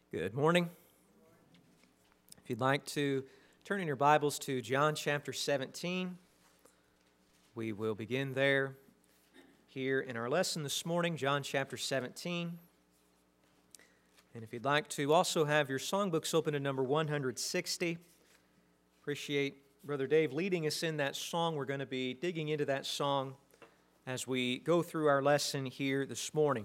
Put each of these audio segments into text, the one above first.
Good morning. If you'd like to turn in your Bibles to John chapter 17, we will begin there here in our lesson this morning, John chapter 17. And if you'd like to also have your songbooks open to number 160, appreciate Brother Dave leading us in that song. We're going to be digging into that song as we go through our lesson here this morning.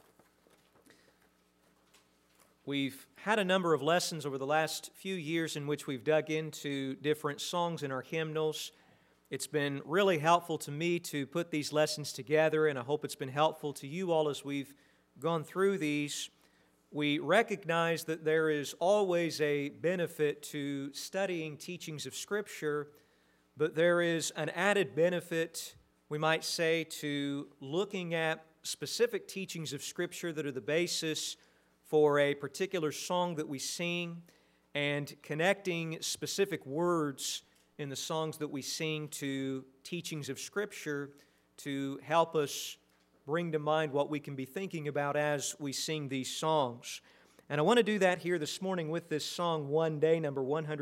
We've had a number of lessons over the last few years in which we've dug into different songs in our hymnals. It's been really helpful to me to put these lessons together, and I hope it's been helpful to you all as we've gone through these. We recognize that there is always a benefit to studying teachings of Scripture, but there is an added benefit, we might say, to looking at specific teachings of Scripture that are the basis for a particular song that we sing and connecting specific words in the songs that we sing to teachings of Scripture to help us bring to mind what we can be thinking about as we sing these songs. And I want to do that here this morning with this song, One Day, number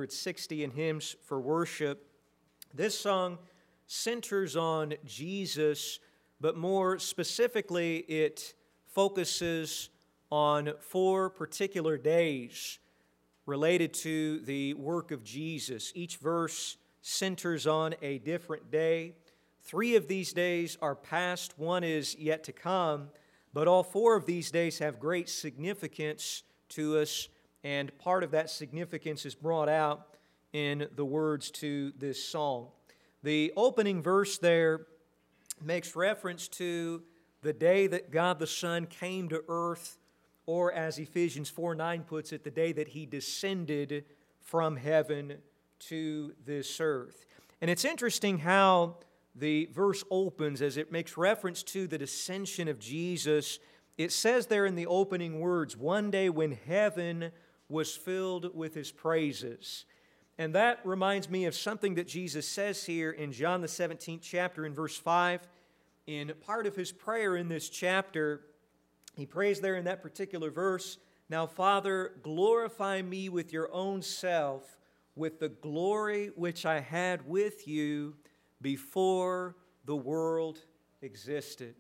160 in Hymns for Worship. This song centers on Jesus, but more specifically, it focuses on 4 particular days related to the work of Jesus. Each verse centers on a different day. 3 of these days are past, 1 is yet to come, but all 4 of these days have great significance to us, and part of that significance is brought out in the words to this song. The opening verse there makes reference to the day that God the Son came to earth, or as Ephesians 4:9 puts it, the day that He descended from heaven to this earth. And it's interesting how the verse opens as it makes reference to the descension of Jesus. It says there in the opening words, one day when heaven was filled with His praises. And that reminds me of something that Jesus says here in John the 17th chapter in verse 5. In part of His prayer in this chapter, He prays there in that particular verse, "Now, Father, glorify me with your own self, with the glory which I had with you before the world existed."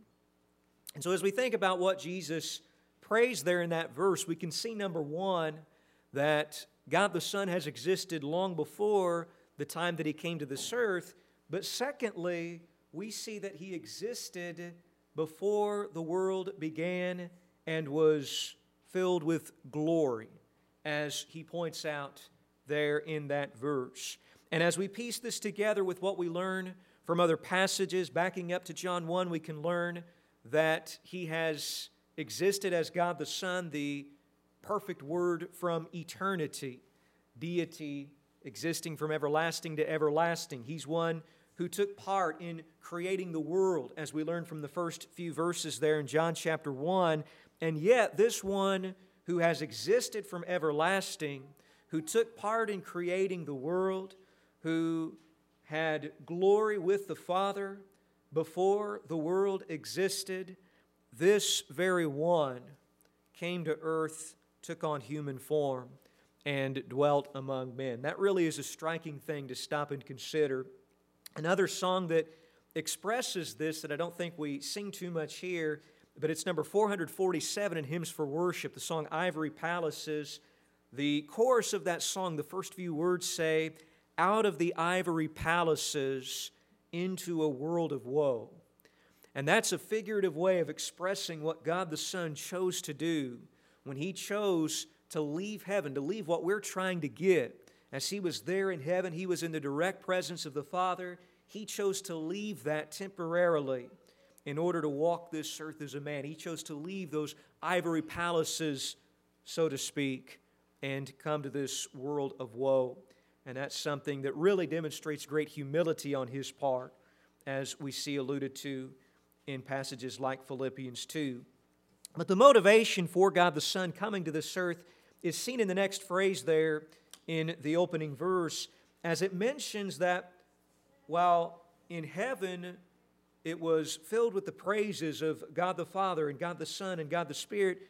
And so as we think about what Jesus prays there in that verse, we can see, number 1, that God the Son has existed long before the time that He came to this earth. But secondly, we see that He existed before the world began and was filled with glory, as He points out there in that verse. And as we piece this together with what we learn from other passages, backing up to John 1, we can learn that He has existed as God the Son, the perfect Word from eternity, deity existing from everlasting to everlasting. He's one who took part in creating the world, as we learn from the first few verses there in John chapter 1. And yet, this one who has existed from everlasting, who took part in creating the world, who had glory with the Father before the world existed, this very one came to earth, took on human form, and dwelt among men. That really is a striking thing to stop and consider. Another song that expresses this that I don't think we sing too much here, but it's number 447 in Hymns for Worship, the song Ivory Palaces. The chorus of that song, the first few words say, "Out of the ivory palaces into a world of woe." And that's a figurative way of expressing what God the Son chose to do when He chose to leave heaven, to leave what we're trying to get. As He was there in heaven, He was in the direct presence of the Father. He chose to leave that temporarily in order to walk this earth as a man. He chose to leave those ivory palaces, so to speak, and come to this world of woe. And that's something that really demonstrates great humility on His part, as we see alluded to in passages like Philippians 2. But the motivation for God the Son coming to this earth is seen in the next phrase there in the opening verse, as it mentions that while in heaven it was filled with the praises of God the Father and God the Son and God the Spirit,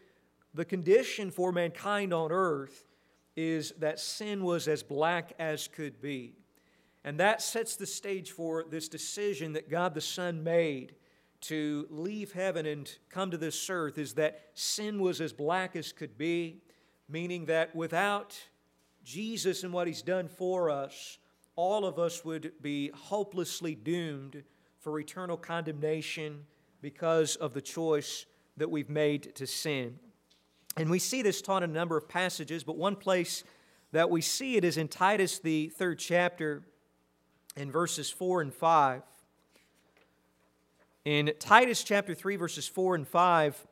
the condition for mankind on earth is that sin was as black as could be. And that sets the stage for this decision that God the Son made to leave heaven and come to this earth, is that sin was as black as could be, meaning that without Jesus and what He's done for us, all of us would be hopelessly doomed for eternal condemnation because of the choice that we've made to sin. And we see this taught in a number of passages, but one place that we see it is in Titus, the 3rd chapter, in verses 4 and 5. In Titus chapter 3, verses 4 and 5,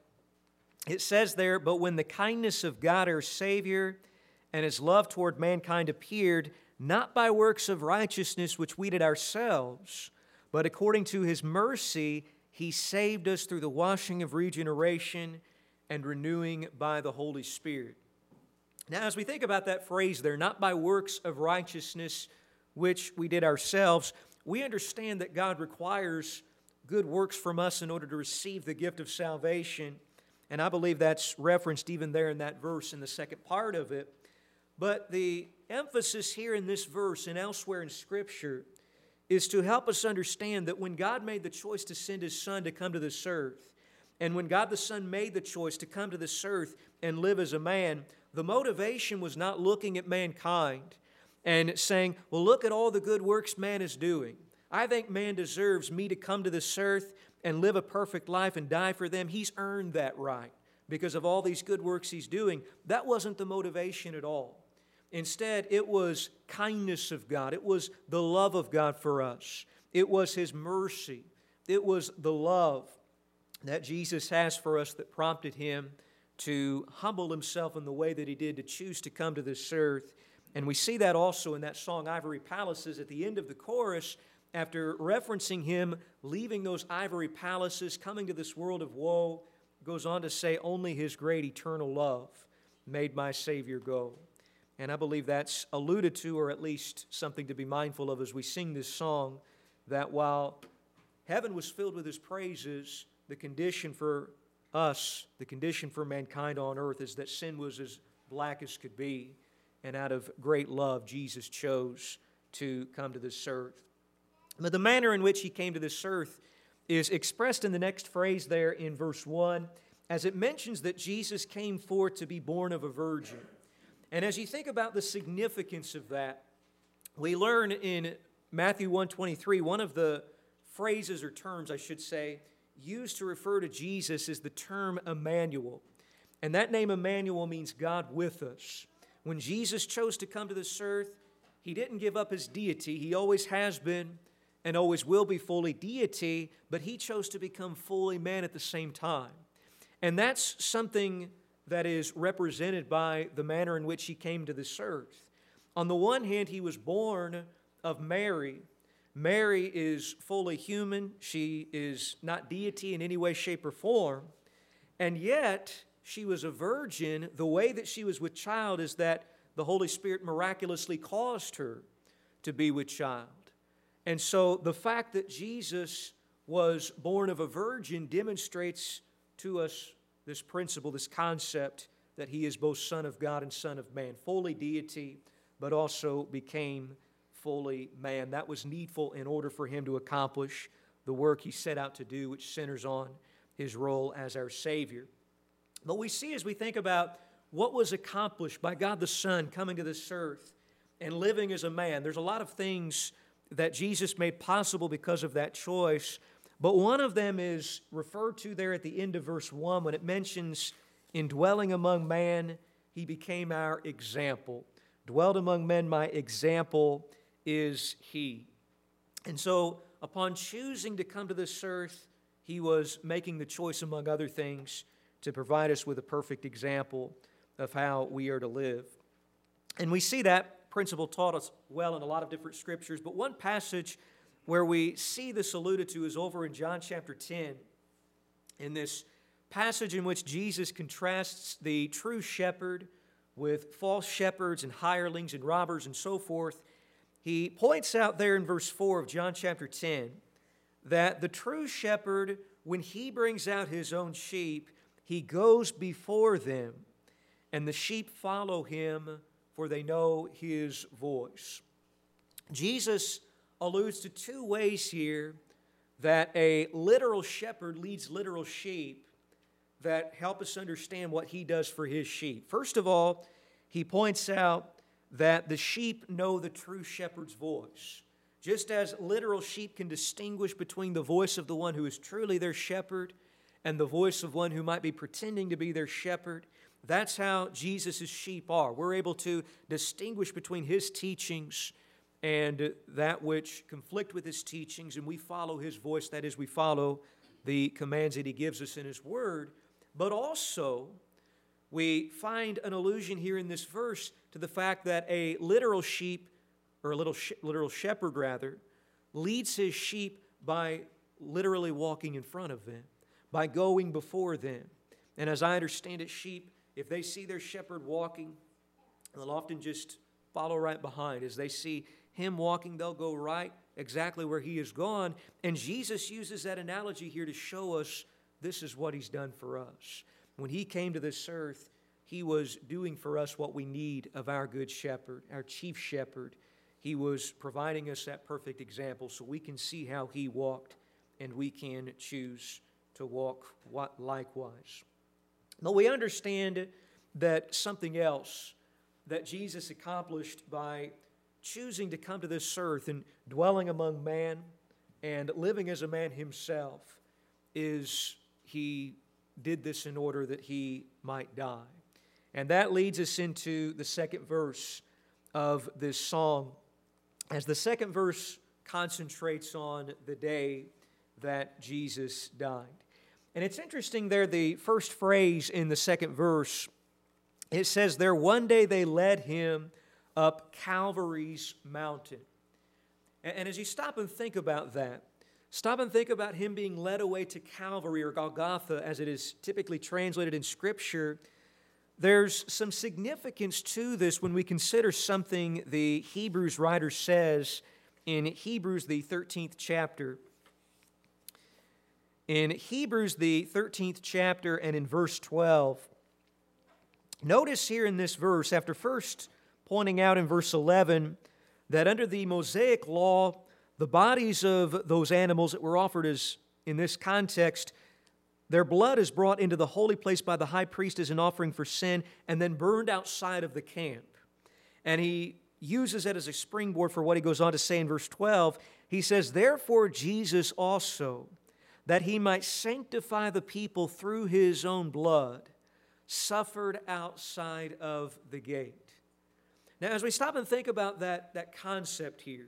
it says there, "But when the kindness of God our Savior and His love toward mankind appeared, not by works of righteousness which we did ourselves, but according to His mercy, He saved us through the washing of regeneration and renewing by the Holy Spirit." Now, as we think about that phrase there, not by works of righteousness which we did ourselves, we understand that God requires good works from us in order to receive the gift of salvation. And I believe that's referenced even there in that verse in the second part of it. But the emphasis here in this verse and elsewhere in Scripture is to help us understand that when God made the choice to send His Son to come to this earth, and when God the Son made the choice to come to this earth and live as a man, the motivation was not looking at mankind and saying, well, look at all the good works man is doing. I think man deserves me to come to this earth and live a perfect life and die for them. He's earned that right because of all these good works he's doing. That wasn't the motivation at all. Instead, it was kindness of God. It was the love of God for us. It was His mercy. It was the love that Jesus has for us that prompted Him to humble Himself in the way that He did, to choose to come to this earth. And we see that also in that song, Ivory Palaces, at the end of the chorus, after referencing Him leaving those ivory palaces, coming to this world of woe, goes on to say, only His great eternal love made my Savior go. And I believe that's alluded to, or at least something to be mindful of as we sing this song, that while heaven was filled with His praises, the condition for us, the condition for mankind on earth, is that sin was as black as could be. And out of great love, Jesus chose to come to this earth. But the manner in which He came to this earth is expressed in the next phrase there in verse 1, as it mentions that Jesus came forth to be born of a virgin. And as you think about the significance of that, we learn in Matthew 1:23, one of the phrases or terms, I should say, used to refer to Jesus is the term Emmanuel. And that name Emmanuel means God with us. When Jesus chose to come to this earth, He didn't give up His deity. He always has been and always will be fully deity, but He chose to become fully man at the same time. And that's something that is represented by the manner in which He came to this earth. On the one hand, He was born of Mary. Mary is fully human. She is not deity in any way, shape, or form. And yet, she was a virgin. The way that she was with child is that the Holy Spirit miraculously caused her to be with child. And so the fact that Jesus was born of a virgin demonstrates to us this principle, this concept that He is both Son of God and Son of man, fully deity, but also became fully man. That was needful in order for Him to accomplish the work He set out to do, which centers on His role as our Savior. But we see as we think about what was accomplished by God the Son coming to this earth and living as a man, there's a lot of things that Jesus made possible because of that choice. But one of them is referred to there at the end of verse 1 when it mentions, in dwelling among man, He became our example. Dwelled among men, my example is He. And so upon choosing to come to this earth, He was making the choice, among other things, to provide us with a perfect example of how we are to live. And we see that principle taught us well in a lot of different scriptures, but one passage where we see this alluded to is over in John chapter 10, in this passage in which Jesus contrasts the true shepherd with false shepherds and hirelings and robbers and so forth. He points out there in verse 4 of John chapter 10 that the true shepherd, when he brings out his own sheep, He goes before them, and the sheep follow him, for they know his voice. Jesus alludes to two ways here that a literal shepherd leads literal sheep that help us understand what he does for his sheep. First of all, he points out that the sheep know the true shepherd's voice. Just as literal sheep can distinguish between the voice of the one who is truly their shepherd and the voice of one who might be pretending to be their shepherd, that's how Jesus' sheep are. We're able to distinguish between his teachings and that which conflict with his teachings, and we follow his voice. That is, we follow the commands that he gives us in his word. But also, we find an allusion here in this verse to the fact that a literal sheep, or a literal shepherd rather, leads his sheep by literally walking in front of them, by going before them. And as I understand it, sheep, if they see their shepherd walking, they'll often just follow right behind. As they see him walking, they'll go right exactly where he has gone. And Jesus uses that analogy here to show us this is what he's done for us. When he came to this earth, he was doing for us what we need of our good shepherd, our chief shepherd. He was providing us that perfect example so we can see how he walked and we can choose to walk likewise. But we understand that something else that Jesus accomplished by choosing to come to this earth and dwelling among man and living as a man himself is he did this in order that he might die. And that leads us into the second verse of this song, as the second verse concentrates on the day that Jesus died. And it's interesting there, the first phrase in the second verse, it says there, one day they led him up Calvary's mountain. And as you stop and think about that, stop and think about him being led away to Calvary, or Golgotha as it is typically translated in Scripture. There's some significance to this when we consider something the Hebrews writer says in Hebrews, the 13th chapter. In Hebrews, the 13th chapter, and in verse 12, notice here in this verse, after first pointing out in verse 11 that under the Mosaic law, the bodies of those animals that were offered as, in this context, their blood is brought into the holy place by the high priest as an offering for sin and then burned outside of the camp. And he uses it as a springboard for what he goes on to say in verse 12. He says, therefore Jesus also, that he might sanctify the people through his own blood, suffered outside of the gate. Now, as we stop and think about that concept here,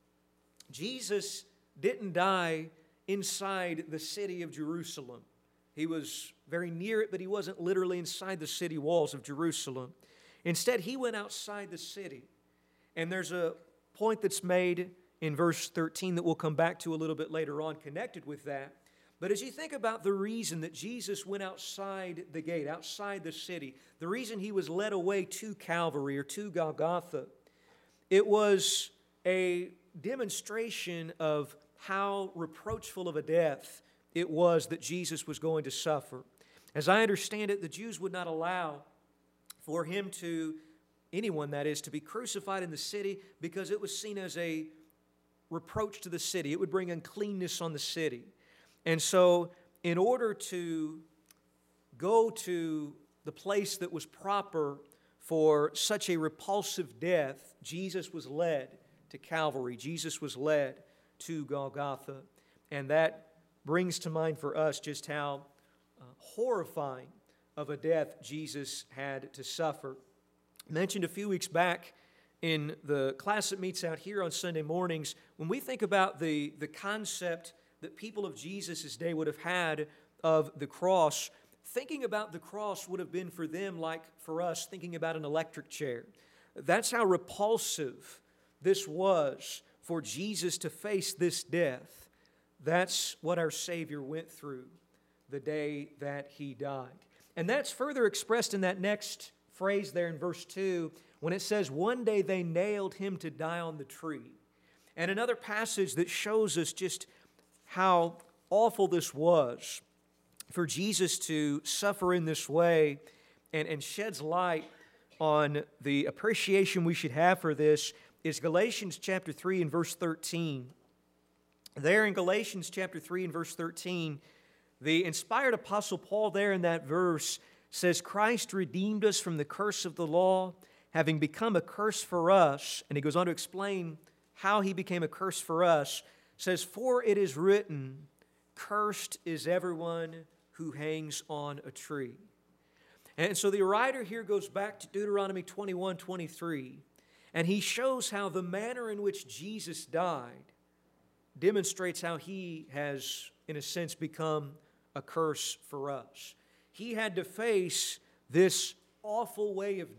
Jesus didn't die inside the city of Jerusalem. He was very near it, but he wasn't literally inside the city walls of Jerusalem. Instead, he went outside the city. And there's a point that's made in verse 13 that we'll come back to a little bit later on connected with that. But as you think about the reason that Jesus went outside the gate, outside the city, the reason he was led away to Calvary or to Golgotha, it was a demonstration of how reproachful of a death it was that Jesus was going to suffer. As I understand it, the Jews would not allow for him to, anyone that is, to be crucified in the city because it was seen as a reproach to the city. It would bring uncleanness on the city. And so, in order to go to the place that was proper for such a repulsive death, Jesus was led to Calvary. Jesus was led to Golgotha. And that brings to mind for us just how horrifying of a death Jesus had to suffer. Mentioned a few weeks back in the class that meets out here on Sunday mornings, when we think about the concept that people of Jesus' day would have had of the cross, thinking about the cross would have been for them like for us thinking about an electric chair. That's how repulsive this was for Jesus to face this death. That's what our Savior went through the day that he died. And that's further expressed in that next phrase there in verse 2 when it says, one day they nailed him to die on the tree. And another passage that shows us just how awful this was for Jesus to suffer in this way and sheds light on the appreciation we should have for this is Galatians chapter 3 and verse 13. There in Galatians chapter 3 and verse 13, the inspired apostle Paul there in that verse says, Christ redeemed us from the curse of the law, having become a curse for us. And he goes on to explain how he became a curse for us. Says, for it is written, cursed is everyone who hangs on a tree. And so the writer here goes back to Deuteronomy 21:23, and he shows how the manner in which Jesus died demonstrates how he has, in a sense, become a curse for us. He had to face this awful way of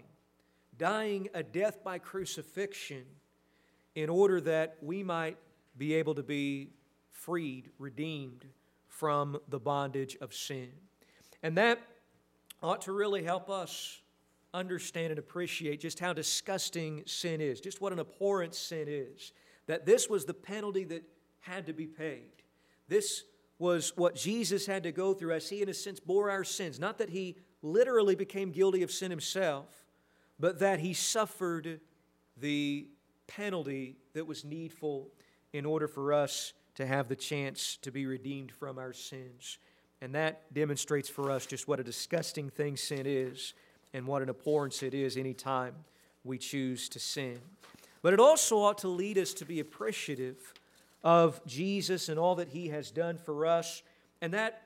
dying a death by crucifixion, in order that we might be able to be freed, redeemed from the bondage of sin. And that ought to really help us understand and appreciate just how disgusting sin is, just what an abhorrent sin is, that this was the penalty that had to be paid. This was what Jesus had to go through as he, in a sense, bore our sins. Not that he literally became guilty of sin himself, but that he suffered the penalty that was needful in order for us to have the chance to be redeemed from our sins. And that demonstrates for us just what a disgusting thing sin is and what an abhorrence it is any time we choose to sin. But it also ought to lead us to be appreciative of Jesus and all that he has done for us. And that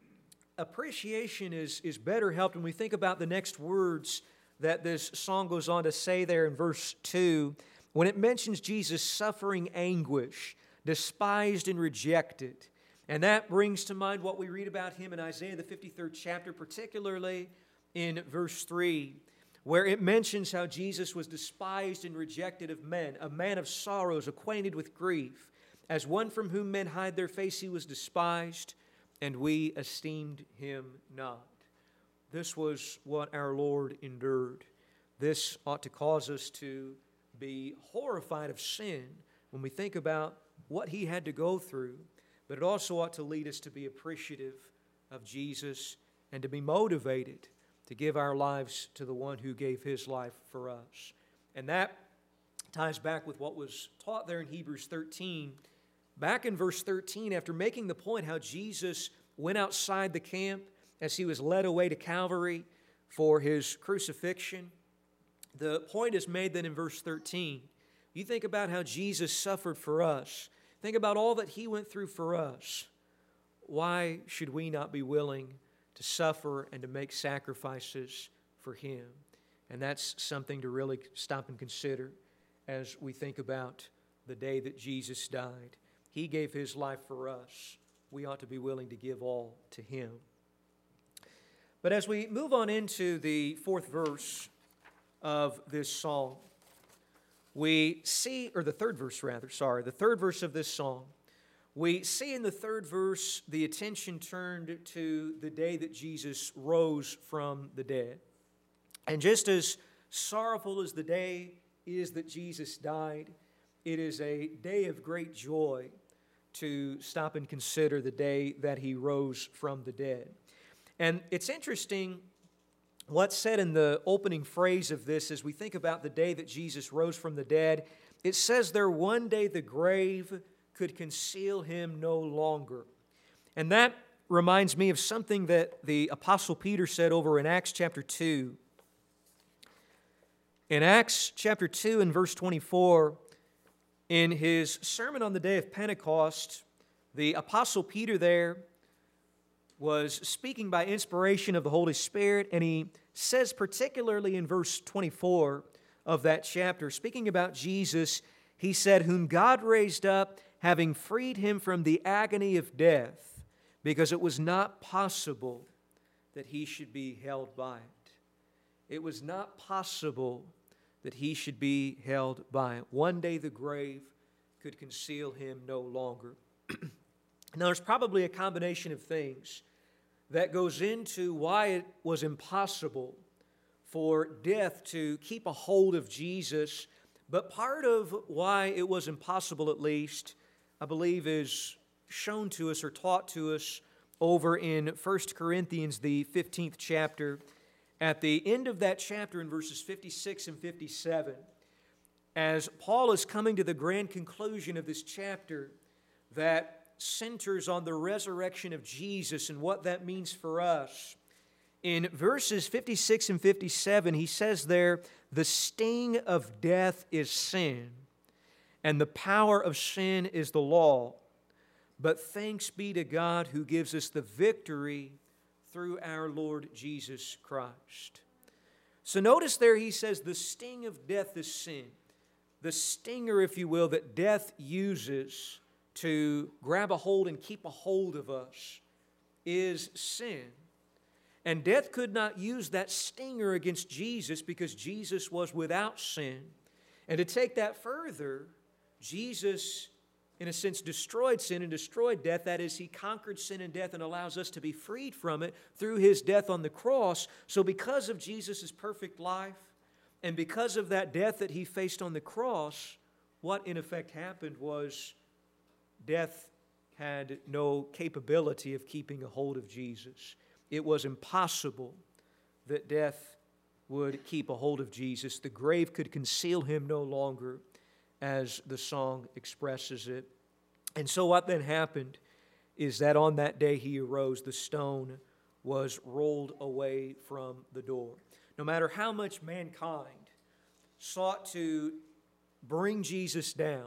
appreciation is better helped when we think about the next words that this song goes on to say there in verse 2, when it mentions Jesus suffering anguish, despised and rejected. And that brings to mind what we read about him in Isaiah the 53rd chapter, particularly in verse 3, where it mentions how Jesus was despised and rejected of men, a man of sorrows, acquainted with grief. As one from whom men hide their face, he was despised, and we esteemed him not. This was what our Lord endured. This ought to cause us to be horrified of sin when we think about what he had to go through, but it also ought to lead us to be appreciative of Jesus and to be motivated to give our lives to the one who gave his life for us. And that ties back with what was taught there in Hebrews 13. Back in verse 13, after making the point how Jesus went outside the camp as he was led away to Calvary for his crucifixion, the point is made then in verse 13. You think about how Jesus suffered for us. Think about all that he went through for us. Why should we not be willing to suffer and to make sacrifices for him? And that's something to really stop and consider as we think about the day that Jesus died. He gave his life for us. We ought to be willing to give all to him. But as we move on into the fourth verse of this song, we see, or the third verse of this song, we see in the third verse the attention turned to the day that Jesus rose from the dead. And just as sorrowful as the day is that Jesus died, it is a day of great joy to stop and consider the day that he rose from the dead. And it's interesting what's said in the opening phrase of this as we think about the day that Jesus rose from the dead. It says there, one day the grave could conceal him no longer. And that reminds me of something that the Apostle Peter said over in Acts chapter 2. In Acts chapter 2 and verse 24, in his sermon on the day of Pentecost, the Apostle Peter there was speaking by inspiration of the Holy Spirit, and he says particularly in verse 24 of that chapter, speaking about Jesus, he said, whom God raised up, having freed him from the agony of death, because it was not possible that he should be held by it. It was not possible that he should be held by it. One day the grave could conceal him no longer. Now, there's probably a combination of things that goes into why it was impossible for death to keep a hold of Jesus. But part of why it was impossible, at least, I believe, is shown to us or taught to us over in 1 Corinthians, the 15th chapter. At the end of that chapter, in verses 56 and 57, as Paul is coming to the grand conclusion of this chapter that centers on the resurrection of Jesus and what that means for us, in verses 56 and 57, he says there, "The sting of death is sin, and the power of sin is the law. But thanks be to God who gives us the victory through our Lord Jesus Christ." So notice there he says the sting of death is sin. The stinger, if you will, that death uses to grab a hold and keep a hold of us is sin. And death could not use that stinger against Jesus because Jesus was without sin. And to take that further, Jesus, in a sense, destroyed sin and destroyed death. That is, He conquered sin and death and allows us to be freed from it through His death on the cross. So because of Jesus' perfect life and because of that death that He faced on the cross, what in effect happened was death had no capability of keeping a hold of Jesus. It was impossible that death would keep a hold of Jesus. The grave could conceal Him no longer, as the song expresses it. And so what then happened is that on that day He arose, the stone was rolled away from the door. No matter how much mankind sought to bring Jesus down,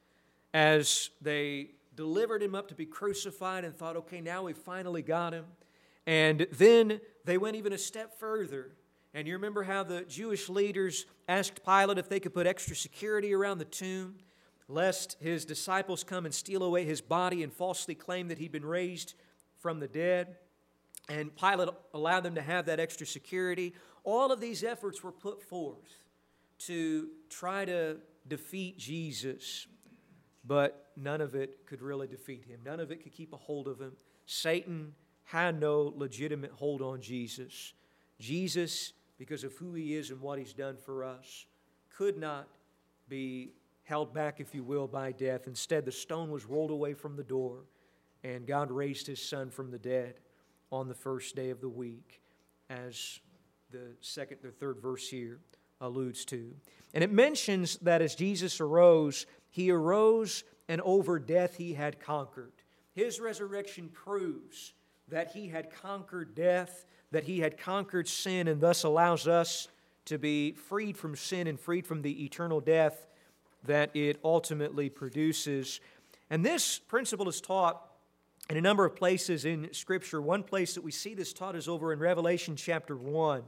as they delivered Him up to be crucified and thought, okay, now we've finally got Him. And then they went even a step further. And you remember how the Jewish leaders asked Pilate if they could put extra security around the tomb, lest his disciples come and steal away His body and falsely claim that He'd been raised from the dead. And Pilate allowed them to have that extra security. All of these efforts were put forth to try to defeat Jesus, but none of it could really defeat Him. None of it could keep a hold of Him. Satan had no legitimate hold on Jesus. Jesus, because of who He is and what He's done for us, could not be held back, if you will, by death. Instead, the stone was rolled away from the door, and God raised His Son from the dead on the first day of the week, as the third verse here alludes to. And it mentions that as Jesus arose, He arose and over death He had conquered. His resurrection proves that He had conquered death, that He had conquered sin, and thus allows us to be freed from sin and freed from the eternal death that it ultimately produces. And this principle is taught in a number of places in Scripture. One place that we see this taught is over in Revelation chapter 1.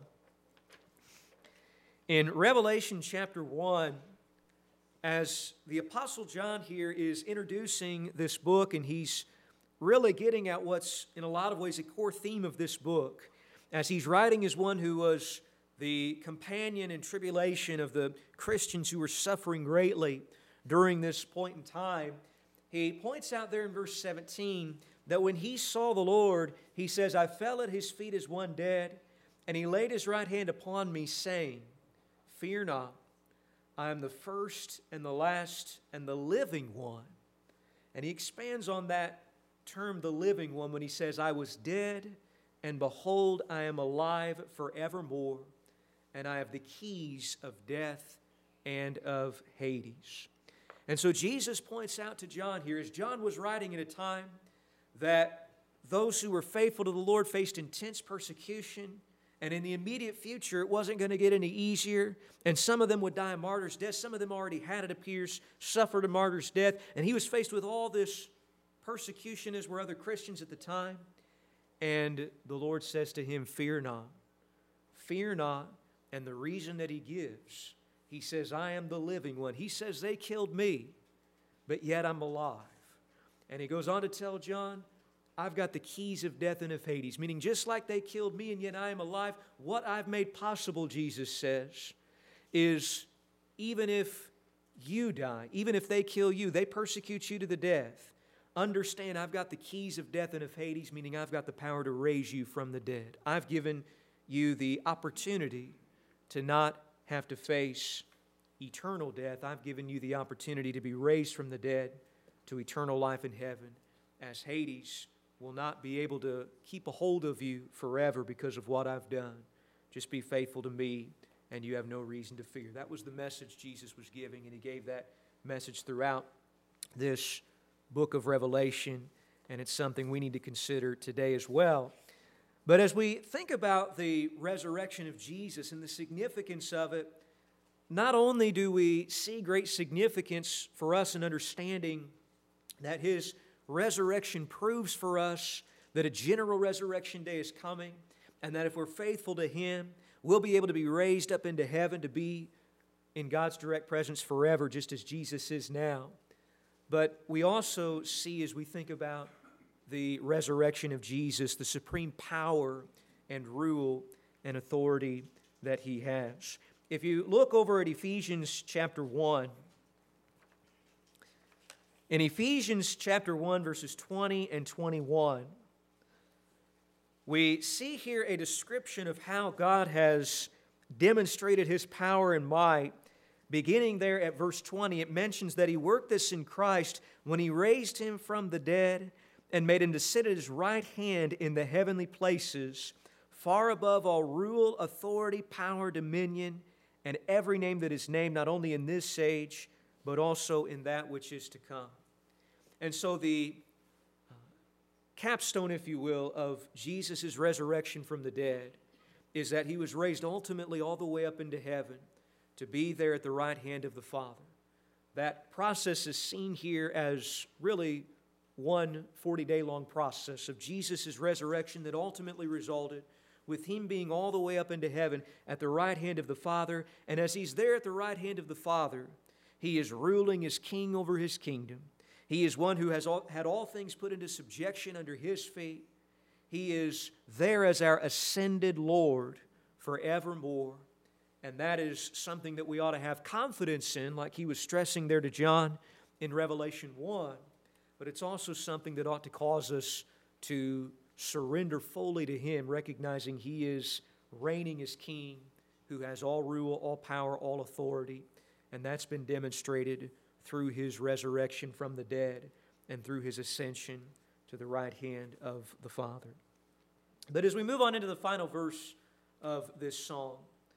In Revelation chapter 1, as the Apostle John here is introducing this book, and he's really getting at what's in a lot of ways a core theme of this book, as he's writing as one who was the companion in tribulation of the Christians who were suffering greatly during this point in time. He points out there in verse 17 that when he saw the Lord, he says, "I fell at His feet as one dead, and He laid His right hand upon me, saying, 'Fear not, I am the first and the last and the living one.'" And he expands on that term, the living one, when he says, "I was dead, and behold, I am alive forevermore, and I have the keys of death and of Hades." And so Jesus points out to John here, as John was writing at a time that those who were faithful to the Lord faced intense persecution, and in the immediate future it wasn't going to get any easier, and some of them would die a martyr's death. Some of them already had, it appears, suffered a martyr's death, and he was faced with all this persecution, as were other Christians at the time. And the Lord says to him, "Fear not, fear not." And the reason that He gives, He says, "I am the living one." He says, "They killed me, but yet I'm alive." And He goes on to tell John, "I've got the keys of death and of Hades," meaning just like they killed me and yet I am alive, what I've made possible, Jesus says, is even if you die, even if they kill you, they persecute you to the death, understand I've got the keys of death and of Hades, meaning I've got the power to raise you from the dead. I've given you the opportunity to not have to face eternal death. I've given you the opportunity to be raised from the dead to eternal life in heaven, as Hades will not be able to keep a hold of you forever because of what I've done. Just be faithful to me, and you have no reason to fear. That was the message Jesus was giving, and He gave that message throughout this book of Revelation, and it's something we need to consider today as well. But as we think about the resurrection of Jesus and the significance of it, not only do we see great significance for us in understanding that His resurrection proves for us that a general resurrection day is coming, and that if we're faithful to Him, we'll be able to be raised up into heaven to be in God's direct presence forever, just as Jesus is now. But we also see, as we think about the resurrection of Jesus, the supreme power and rule and authority that He has. If you look over at Ephesians chapter 1, in Ephesians chapter 1, verses 20 and 21, we see here a description of how God has demonstrated His power and might. Beginning there at verse 20, it mentions that He worked this in Christ when He raised Him from the dead and made Him to sit at His right hand in the heavenly places, far above all rule, authority, power, dominion, and every name that is named, not only in this age, but also in that which is to come. And so the capstone, if you will, of Jesus' resurrection from the dead is that He was raised ultimately all the way up into heaven to be there at the right hand of the Father. That process is seen here as really one 40-day-long process of Jesus' resurrection that ultimately resulted with Him being all the way up into heaven at the right hand of the Father. And as He's there at the right hand of the Father, He is ruling as king over His kingdom. He is one who has had all things put into subjection under His feet. He is there as our ascended Lord forevermore. And that is something that we ought to have confidence in, like he was stressing there to John in Revelation 1. But it's also something that ought to cause us to surrender fully to Him, recognizing He is reigning as King, who has all rule, all power, all authority. And that's been demonstrated through His resurrection from the dead and through His ascension to the right hand of the Father. But as we move on into the final verse of this song,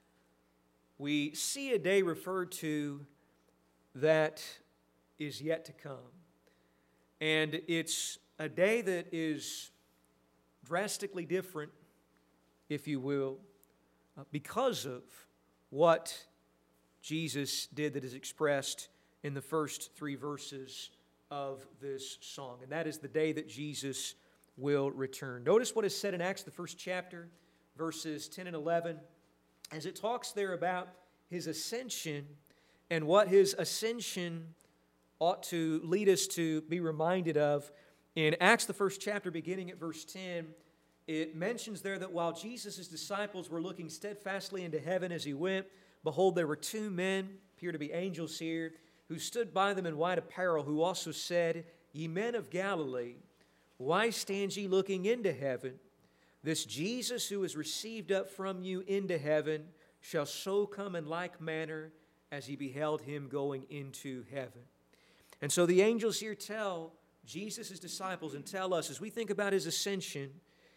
we see a day referred to that is yet to come. And it's a day that is drastically different, if you will, because of what Jesus did that is expressed in the first three verses of this song. And that is the day that Jesus will return. Notice what is said in Acts, the first chapter, verses 10 and 11, as it talks there about His ascension and what His ascension ought to lead us to be reminded of. In Acts, the first chapter, beginning at verse 10, it mentions there that while Jesus' disciples were looking steadfastly into heaven as He went, behold, there were two men, appear to be angels here, who stood by them in white apparel, who also said, Ye men of Galilee, why stand ye looking into heaven? This Jesus who is received up from you into heaven shall so come in like manner as ye beheld Him going into heaven. And so the angels here tell Jesus' disciples and tell us, as we think about His ascension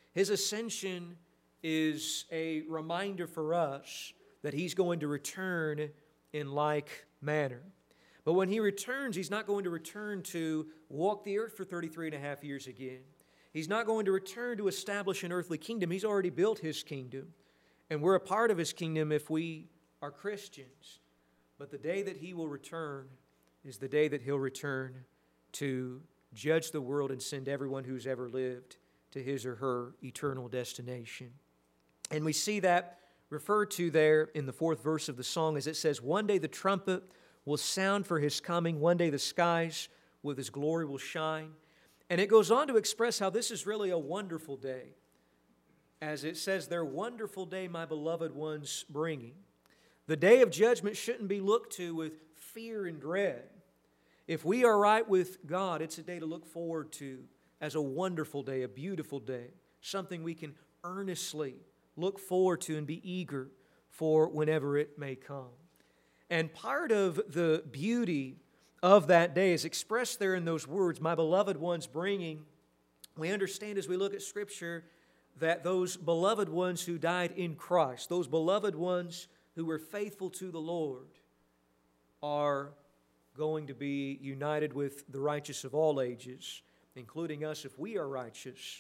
is a reminder for us that He's going to return in like manner. But when He returns, He's not going to return to walk the earth for 33 and a half years again. He's not going to return to establish an earthly kingdom. He's already built His kingdom. And we're a part of His kingdom if we are Christians. But the day that He will return is the day that He'll return to judge the world and send everyone who's ever lived to his or her eternal destination. And we see that referred to there in the fourth verse of the song as it says, One day the trumpet will sound for His coming. One day the skies with His glory will shine. And it goes on to express how this is really a wonderful day. As it says, their wonderful day, my beloved ones bringing. The day of judgment shouldn't be looked to with fear and dread. If we are right with God, it's a day to look forward to as a wonderful day, a beautiful day, something we can earnestly look forward to and be eager for whenever it may come. And part of the beauty of that day is expressed there in those words, my beloved ones bringing, We understand as we look at Scripture that those beloved ones who died in Christ, those beloved ones who were faithful to the Lord, are going to be united with the righteous of all ages, including us if we are righteous,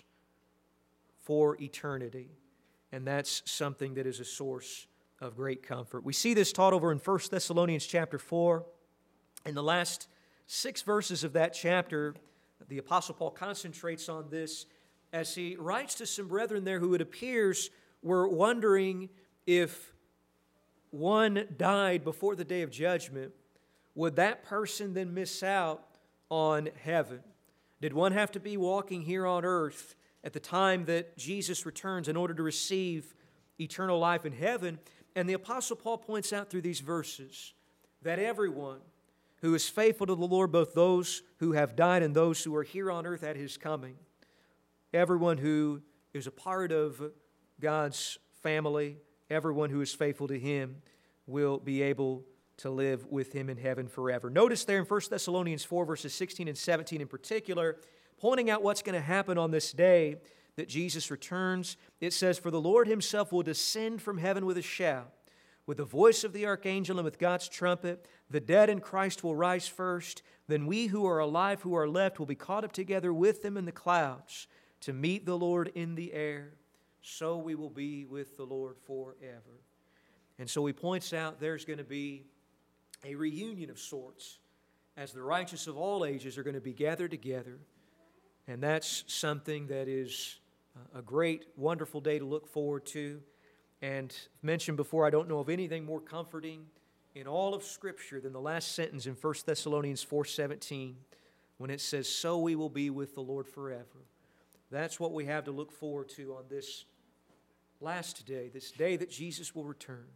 for eternity. And that's something that is a source of great comfort. We see this taught over in 1 Thessalonians chapter 4. In the last 6 verses of that chapter, the Apostle Paul concentrates on this as he writes to some brethren there who it appears were wondering if one died before the day of judgment, would that person then miss out on heaven? Did one have to be walking here on earth at the time that Jesus returns in order to receive eternal life in heaven? And the Apostle Paul points out through these verses that everyone who is faithful to the Lord, both those who have died and those who are here on earth at His coming, everyone who is a part of God's family, everyone who is faithful to Him will be able to live with Him in heaven forever. Notice there in 1 Thessalonians 4, verses 16 and 17 in particular, pointing out what's going to happen on this day that Jesus returns. It says, "For the Lord Himself will descend from heaven with a shout, with the voice of the archangel and with God's trumpet. The dead in Christ will rise first. Then we who are alive, who are left, will be caught up together with them in the clouds to meet the Lord in the air. So we will be with the Lord forever." And so he points out there's going to be a reunion of sorts as the righteous of all ages are going to be gathered together. And that's something that is a great, wonderful day to look forward to. And mentioned before, I don't know of anything more comforting in all of Scripture than the last sentence in 1 Thessalonians 4:17 when it says, "So we will be with the Lord forever." That's what we have to look forward to on this last day, this day that Jesus will return,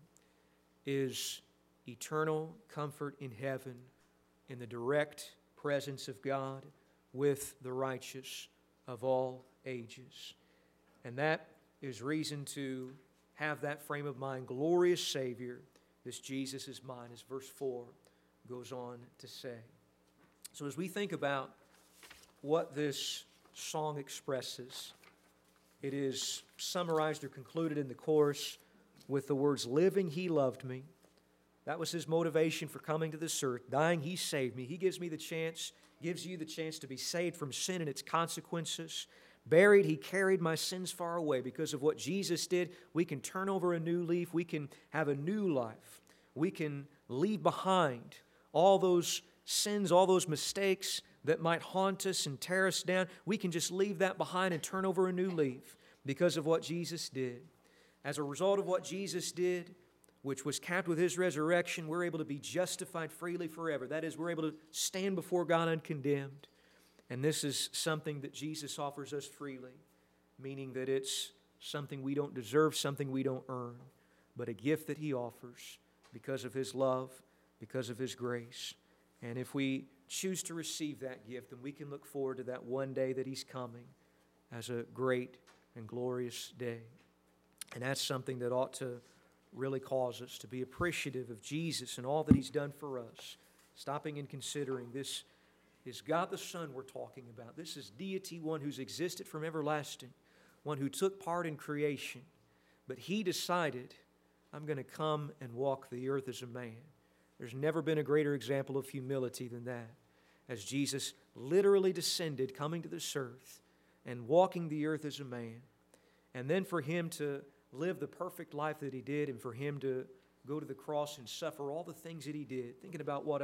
is eternal comfort in heaven in the direct presence of God with the righteous of all ages. And that is reason to have that frame of mind. Glorious Savior, this Jesus is mine, as verse 4 goes on to say. So as we think about what this song expresses, it is summarized or concluded in the chorus with the words, "Living, He loved me." That was His motivation for coming to this earth. Dying, He saved me. He gives me the chance, gives you the chance to be saved from sin and its consequences. Buried, He carried my sins far away. Because of what Jesus did, we can turn over a new leaf. We can have a new life. We can leave behind all those sins, all those mistakes that might haunt us and tear us down. We can just leave that behind and turn over a new leaf because of what Jesus did. As a result of what Jesus did, which was capped with His resurrection, we're able to be justified freely forever. That is, we're able to stand before God uncondemned. And this is something that Jesus offers us freely, meaning that it's something we don't deserve, something we don't earn, but a gift that He offers because of His love, because of His grace. And if we choose to receive that gift, then we can look forward to that one day that He's coming as a great and glorious day. And that's something that ought to really cause us to be appreciative of Jesus and all that He's done for us. Stopping and considering, this is God the Son we're talking about. This is deity, one who's existed from everlasting, one who took part in creation. But He decided, I'm going to come and walk the earth as a man. There's never been a greater example of humility than that, as Jesus literally descended, coming to this earth and walking the earth as a man. And then for Him to live the perfect life that He did, and for Him to go to the cross and suffer all the things that He did, thinking about what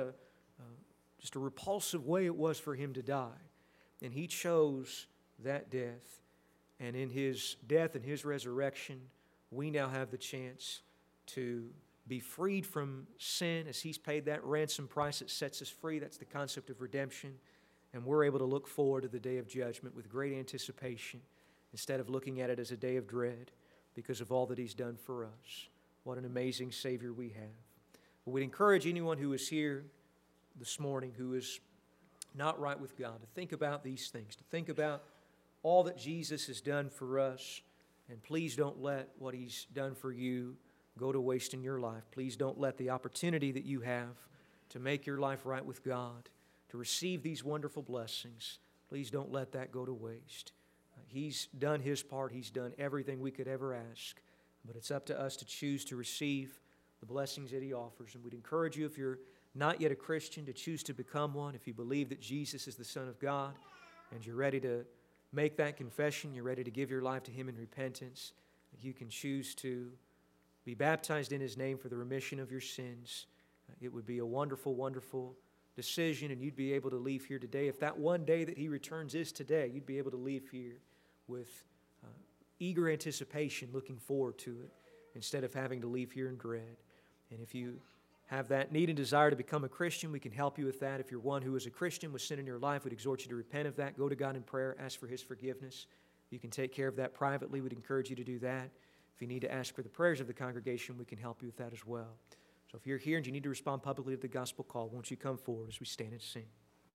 just a repulsive way it was for Him to die. And He chose that death. And in His death and His resurrection, we now have the chance to be freed from sin as He's paid that ransom price that sets us free. That's the concept of redemption. And we're able to look forward to the day of judgment with great anticipation instead of looking at it as a day of dread because of all that He's done for us. What an amazing Savior we have. But we'd encourage anyone who is here this morning who is not right with God to think about these things, to think about all that Jesus has done for us. And please don't let what He's done for you go to waste in your life. Please don't let the opportunity that you have to make your life right with God, to receive these wonderful blessings, please don't let that go to waste. He's done His part. He's done everything we could ever ask. But it's up to us to choose to receive the blessings that He offers. And we'd encourage you, if you're not yet a Christian, to choose to become one. If you believe that Jesus is the Son of God and you're ready to make that confession, you're ready to give your life to Him in repentance, you can choose to be baptized in His name for the remission of your sins. It would be a wonderful, wonderful decision, and you'd be able to leave here today. If that one day that He returns is today, you'd be able to leave here with eager anticipation, looking forward to it, instead of having to leave here in dread. And if you have that need and desire to become a Christian, we can help you with that. If you're one who is a Christian with sin in your life, we'd exhort you to repent of that. Go to God in prayer, ask for His forgiveness. You can take care of that privately. We'd encourage you to do that. If you need to ask for the prayers of the congregation, we can help you with that as well. So if you're here and you need to respond publicly to the gospel call, won't you come forward as we stand and sing?